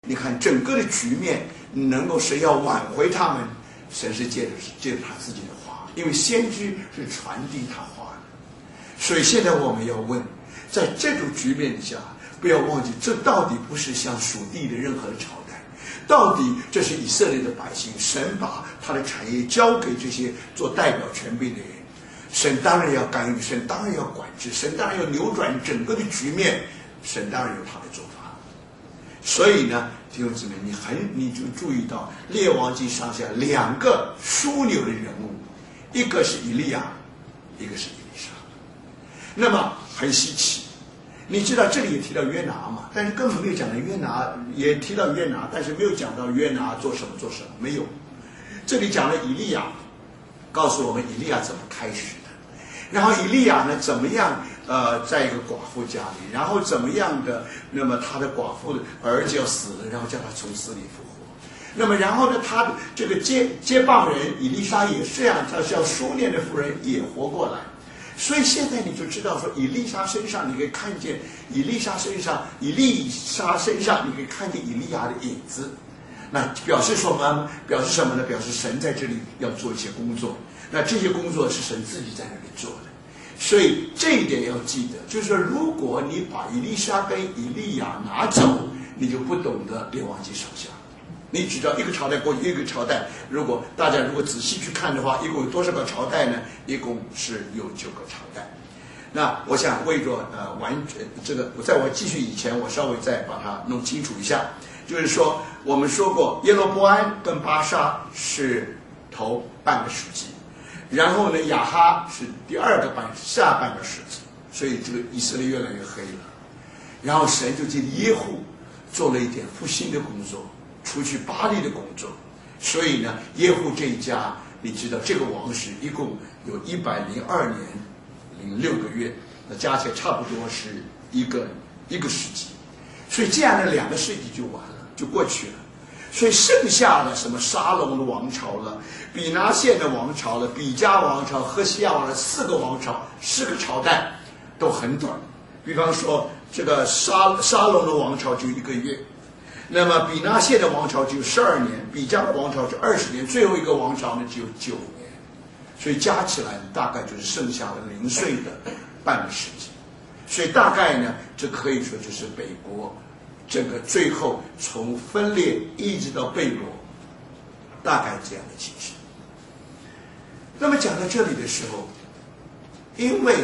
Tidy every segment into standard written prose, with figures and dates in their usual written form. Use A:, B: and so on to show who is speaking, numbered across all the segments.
A: 你看整个的局面能够谁要挽回他们，神是借着他自己的话，因为先知是传递他话的。所以现在我们要问，在这种局面底下，不要忘记，这到底不是像属地的任何的朝代，到底这是以色列的百姓，神把他的产业交给这些做代表权柄的人，神当然要干预，神当然要管制，神当然要扭转整个的局面，神当然有他的做法。所以呢，弟兄姊妹，你就注意到列王记上下两个枢纽的人物，一个是以利亚，一个是以利沙。那么很稀奇，你知道这里也提到约拿嘛，但是根本没有讲到约拿，也提到约拿，但是没有讲到约拿做什么，没有。这里讲了以利亚，告诉我们以利亚怎么开始的，然后以利亚呢怎么样在一个寡妇家里，然后怎么样的，那么他的寡妇儿子要死了，然后叫他从死里复活。那么然后呢，他的这个接棒人以利沙也是这样，他叫书念的妇人也活过来。所以现在你就知道说，以利沙身上你可以看见以利沙身上你可以看见以利亚的影子。那表示什么呢？表示神在这里要做一些工作，那这些工作是神自己在那里做的。所以这一点要记得，就是说，如果你把以利沙跟以利亚拿走，你就不懂得列王记上下。你只知道一个朝代过一个朝代，大家如果仔细去看的话，一共有多少个朝代呢？一共是有9个朝代。那我想为着这个，在我继续以前，我稍微再把它弄清楚一下。就是说，我们说过耶罗波安跟巴沙是头半个世纪，然后呢亚哈是第二个下半个世纪，所以这个以色列越来越黑了。然后神就借耶户做了一点复兴的工作，除去巴力的工作。所以呢，耶户这一家，你知道这个王室一共有102年06个月，那加起来差不多是一个世纪。所以这样的2个世纪就完了，就过去了。所以剩下的什么沙龙的王朝了，比拿线的王朝了，比加王朝、赫西亚王朝4个王朝，4个朝代都很短。比方说这个沙龙的王朝就1个月，那么比拿线的王朝只有12年，比加的王朝就20年，最后一个王朝呢只有9年。所以加起来大概就是剩下的0岁的半个世纪。所以大概呢，这可以说就是北国这个最后从分裂一直到被掳，大概这样的情形。那么讲到这里的时候，因为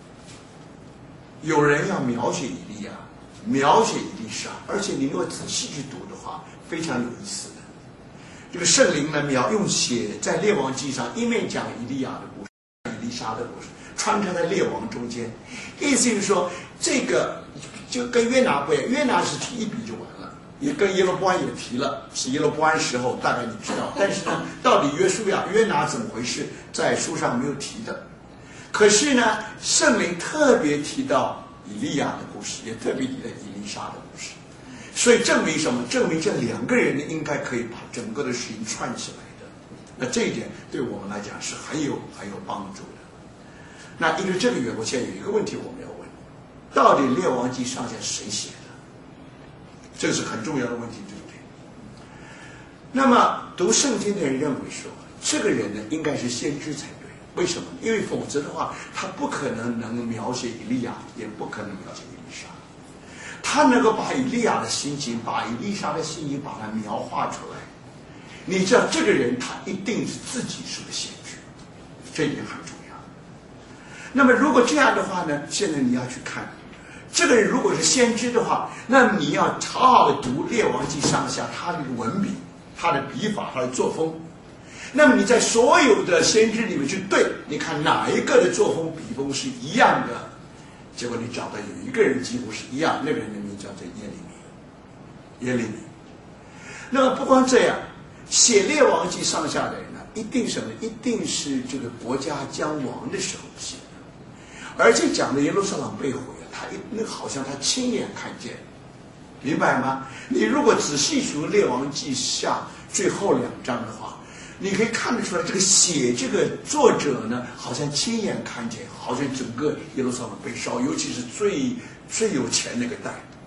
A: 有人要描写以利亚，描写以利沙，而且你如果仔细去读的话，非常有意思的。这个圣灵呢，用写在列王记上，一面讲以利亚的故事，以利沙的故事，穿插在列王中间。意思就是说，这个就跟约拿不一样，约拿是提一笔就完了，也跟耶罗波安也提了，是耶罗波安时候，大概你知道。但是呢，到底约拿怎么回事，在书上没有提的。可是呢，圣灵特别提到以利亚的故事，也特别提到以利沙的故事。所以证明什么？证明这2个人呢，应该可以把整个的事情串起来的。那这一点对我们来讲是很有帮助的。那因为这个缘故，现在有一个问题我们要问：到底列王记上下谁写的？这个是很重要的问题，对不对？那么读圣经的人认为说，这个人呢应该是先知才对。为什么？因为否则的话，他不可能描写以利亚，也不可能描写以利沙。他能够把以利亚的心情，把以利沙的心情，把它描画出来。你知道，这个人他一定是自己是个先知，这一点很重要。那么如果这样的话呢，现在你要去看这个人如果是先知的话，那么你要好好的读列王记上下他的文笔，他的笔法，他的作风。那么你在所有的先知里面去对，你看哪一个的作风笔锋是一样的，结果你找到有一个人几乎是一样，那个人的名字叫做耶利米。那么不光这样，写列王记上下的人呢，一定是这个国家将亡的时候写的，而且讲的耶路撒冷被毁了，那好像他亲眼看见，明白吗？你如果仔细读列王记下最后2章的话，你可以看得出来，这个作者呢，好像亲眼看见，好像整个耶路撒冷被烧，尤其是最有钱那个代，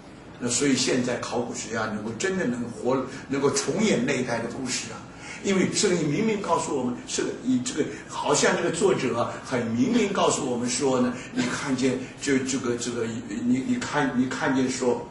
A: 那所以现在考古学家能够真的能够重演那一代的故事啊。因为圣经明明告诉我们，好像这个作者很明明告诉我们说呢，你看见你看见说，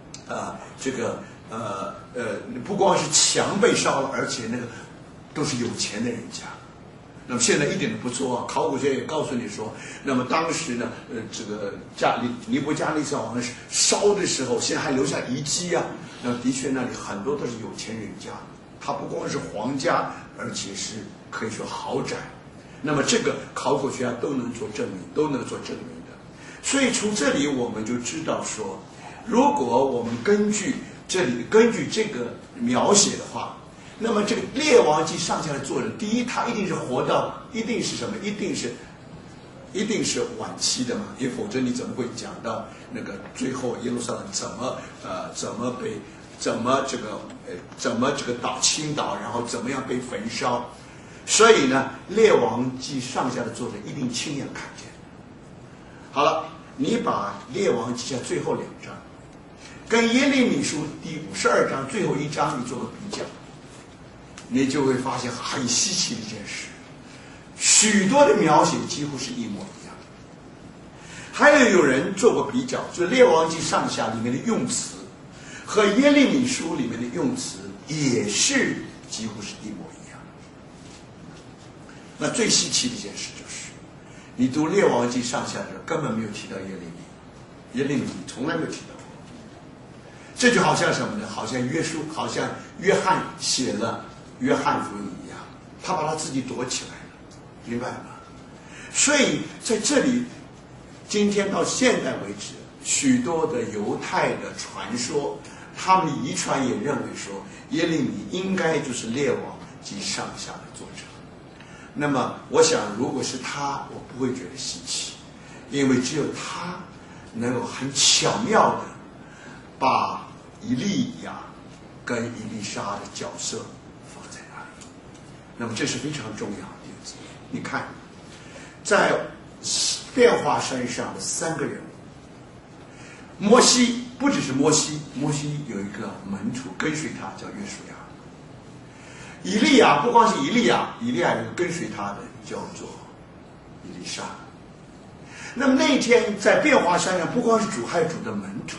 A: 不光是墙被烧了，而且那个都是有钱的人家。那么现在一点都不错啊，考古学也告诉你说，那么当时呢，尼布加利撒王烧的时候，现在还留下遗迹啊。那的确那里很多都是有钱人家。它不光是皇家，而且是可以说豪宅。那么这个考古学家都能做证明的。所以从这里我们就知道说，如果我们根据这个描写的话，那么这个《列王纪》上下的作者，第一，他一定是活到，一定是什么？一定是晚期的嘛，也否则你怎么会讲到那个最后耶路撒冷怎么倾倒，然后怎么样被焚烧？所以呢，《列王纪》上下的作者一定亲眼看见。好了，你把《列王纪》下最后2章跟耶利米书第52章最后1章你做个比较，你就会发现很稀奇的一件事，许多的描写几乎是一模一样。还有人做过比较，就是《列王纪》上下里面的用词和耶利米书里面的用词也是几乎是一模一样。那最稀奇的一件事就是，你读《列王纪》上下的时候根本没有提到耶利米从来没有提到过。这就好像什么呢？好像约翰写了约翰福音一样，他把他自己躲起来了，明白吗？所以在这里，今天到现在为止，许多的犹太的传说，他们遗传也认为说，耶利米应该就是《列王纪》上下的作者。那么，我想如果是他，我不会觉得稀奇，因为只有他能够很巧妙的把以利亚跟以利沙的角色放在那里。那么这是非常重要的一点。你看，在变化山上的3个人物，摩西不只是摩西有一个门徒跟随他，叫约书亚。以利亚不光是以利亚有一个跟随他的叫做以利沙。那么那天在变化山上，不光是主，还有主的门徒。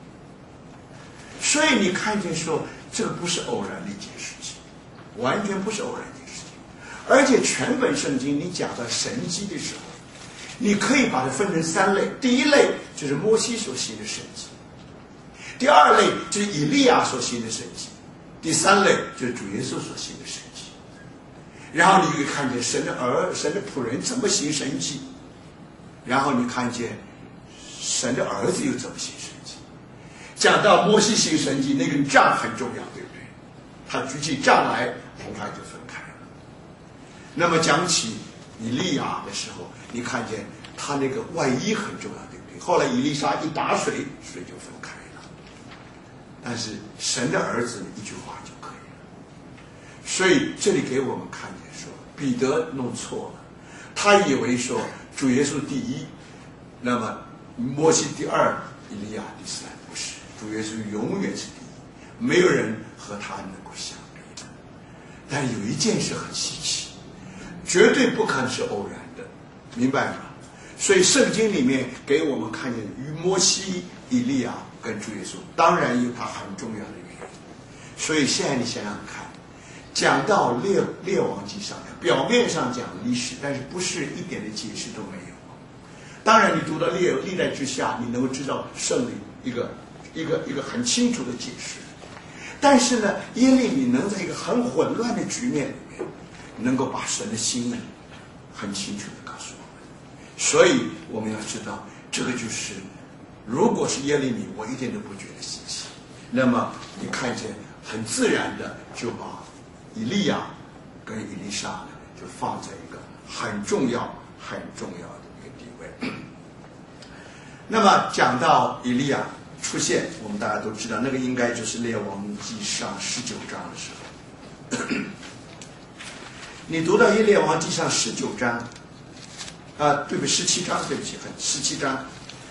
A: 所以你看见说，这个不是偶然的一件事情，完全不是偶然的一件事情。而且全本圣经你讲到神迹的时候，你可以把它分成3类。第一类就是摩西所行的神迹，第2类就是以利亚所行的神迹，第3类就是主耶稣所行的神迹。然后你可以看见神的仆人怎么行神迹，然后你看见神的儿子又怎么行神迹。讲到摩西行神迹，那根杖很重要，对不对？他举起杖来，红海就分开了。那么讲起以利亚的时候，你看见他那个外衣很重要，对不对？后来以利沙一打水，水就分开了。但是神的儿子一句话就可以了。所以这里给我们看见说，彼得弄错了，他以为说主耶稣第一，那么摩西第2，以利亚第3，不是，主耶稣永远是第一，没有人和他能够相比的。但有一件事很稀奇，绝对不可能是偶然的，明白吗？所以圣经里面给我们看见与摩西、以利亚跟主耶稣，当然有它很重要的原因。所以现在你想想看，讲到列王纪上，表面上讲历史，但是不是一点的解释都没有。当然你读到历代之下，你能够知道圣灵一个很清楚的解释。但是呢，耶利米能在一个很混乱的局面里面，能够把神的心意很清楚的告诉我们。所以我们要知道，这个就是如果是耶利米，我一点都不觉得稀奇。那么你看见很自然的就把以利亚跟以利沙呢，就放在一个很重要的一个地位。那么讲到以利亚出现，我们大家都知道，那个应该就是列王纪上19章的时候。你读到列王纪上19章，对不起，17章，17章。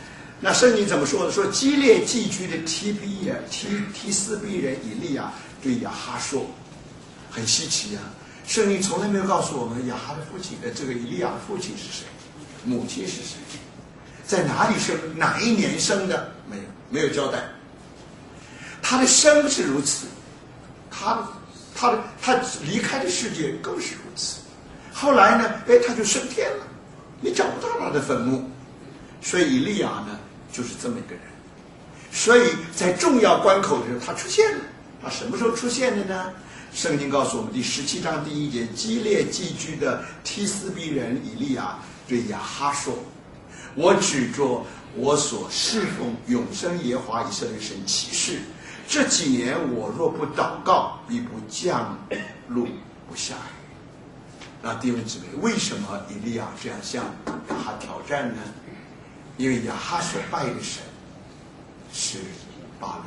A: 那圣经怎么说的？说基列寄居的提斯比人以利亚对亚哈说，很稀奇啊！圣经从来没有告诉我们亚哈的父亲这个以利亚的父亲是谁，母亲是谁，在哪里生，哪一年生的，没有交代。他的生是如此，他离开的世界更是如此。后来呢，他就升天了，你找不到他的坟墓。所以以利亚呢，就是这么一个人。所以在重要关口的时候，他出现了。他什么时候出现的呢？圣经告诉我们第17章第1节，基列寄居的提斯比人以利亚对亚哈说：“我指着我所侍奉永生耶和华以色列神起誓，这几年我若不祷告，必不降露不下雨。”那弟兄姊妹，为什么以利亚这样向亚哈挑战呢？因为亚哈所拜的神是巴力。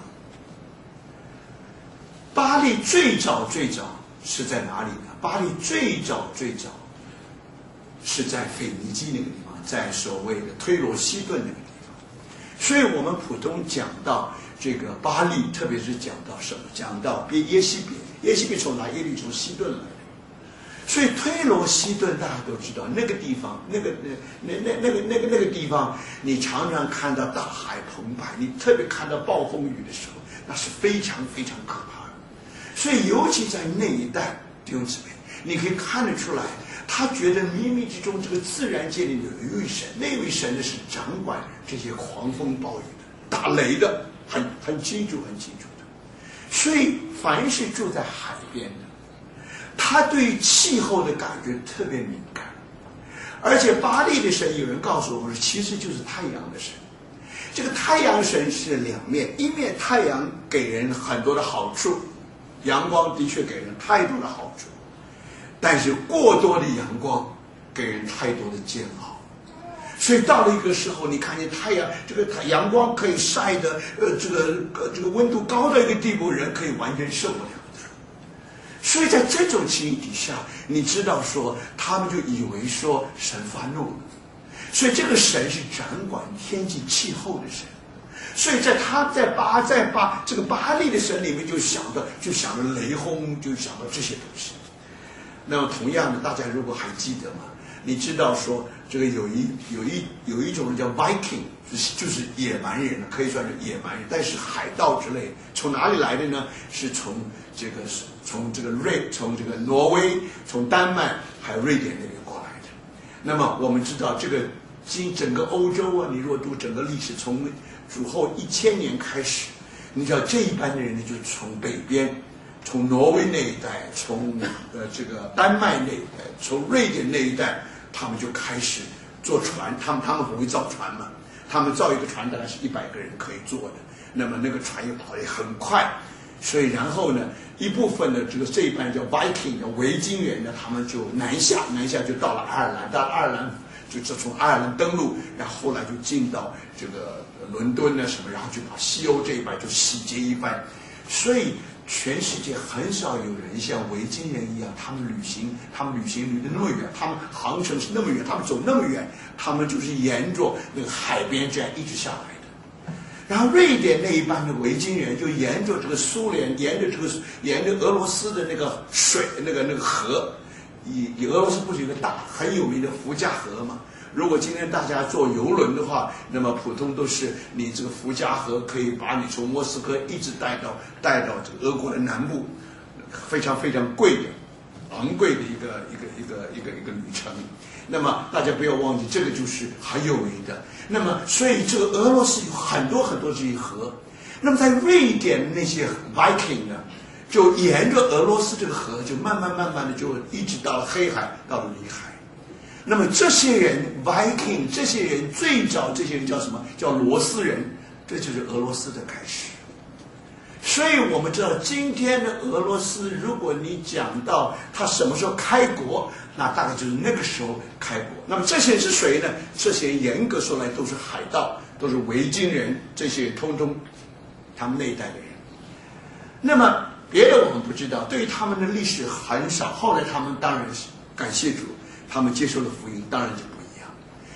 A: 巴力最早是在哪里呢？巴力最早是在腓尼基那个地方，在所谓的推罗西顿那个地方。所以我们普通讲到这个巴力，特别是讲到什么？讲到耶西别，耶西别从哪？耶利从西顿来的。所以推罗西顿大家都知道，那个地方，那个地方，你常常看到大海澎湃，你特别看到暴风雨的时候，那是非常非常可怕的。所以尤其在那一带，弟兄姊妹，你可以看得出来，他觉得冥冥之中这个自然界里有一位神，那位神呢是掌管这些狂风暴雨的、打雷的，很清楚的。所以凡是住在海边的，他对气候的感觉特别敏感。而且巴力的神，有人告诉我们，其实就是太阳的神。这个太阳神是两面，一面太阳给人很多的好处，阳光的确给人太多的好处，但是过多的阳光给人太多的煎熬。所以到了一个时候，你看见太阳，这个阳光可以晒的，这个温度高到一个地步，人可以完全受不了。所以在这种情形底下，你知道说，他们就以为说神发怒了。所以这个神是掌管天气气候的神。所以在这个巴力的神里面，就想到雷轰，就想到这些东西。那么同样的，大家如果还记得吗？你知道说这个有一种人叫 Viking， 就是野蛮人，可以算是野蛮人，但是海盗之类，从哪里来的呢？是从这个挪威、从丹麦还有瑞典那边过来的。那么我们知道这个整个欧洲啊，你若读整个历史，从主后1000年开始，你知道这一班的人呢，就从北边，从挪威那一带，从这个丹麦那一带，从瑞典那一带，他们就开始坐船。他们不会造船嘛，他们造一个船大概是100个人可以坐的，那么那个船也跑得很快。所以然后呢，一部分的这一班叫 Viking 的维京人呢，他们就南下就到了爱尔兰，到了爱尔兰就从爱尔兰登陆，然后后来就进到这个伦敦啊什么，然后就把西欧这一半就洗劫一番。所以全世界很少有人像维京人一样，他们旅行旅得那么远，他们航程是那么远，他们走那么远，他们就是沿着那个海边这样一直下来的。然后瑞典那一班的维京人就沿着这个苏联，沿着俄罗斯的那个水，那个河，以俄罗斯不是有个大很有名的伏加河吗？如果今天大家坐游轮的话，那么普通都是你这个伏加河可以把你从莫斯科一直带到这个俄国的南部，非常非常昂贵的一个旅程。那么大家不要忘记，这个就是很有名的。那么所以这个俄罗斯有很多很多这些河。那么在瑞典那些 Viking 呢，就沿着俄罗斯这个河，就慢慢的就一直到了黑海，到了里海。那么这些人 Viking， 这些人最早这些人叫什么？叫罗斯人，这就是俄罗斯的开始。所以我们知道今天的俄罗斯，如果你讲到他什么时候开国，那大概就是那个时候开国。那么这些人是谁呢？这些人严格说来都是海盗，都是维京人，这些通通他们那一代的人。那么别的我们不知道，对于他们的历史很少。后来他们当然是感谢主，他们接受了福音，当然就不一样。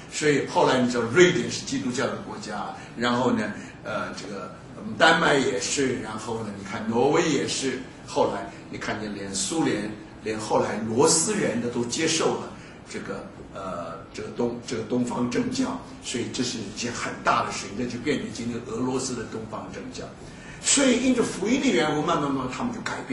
A: 所以后来你知道，瑞典是基督教的国家，然后呢，这个丹麦也是，然后呢，你看挪威也是，后来你看见连苏联，连后来罗斯人的都接受了这个东方正教，所以这是一件很大的事情，这就变成今天俄罗斯的东方正教。所以因着福音的缘故，慢慢他们就改变。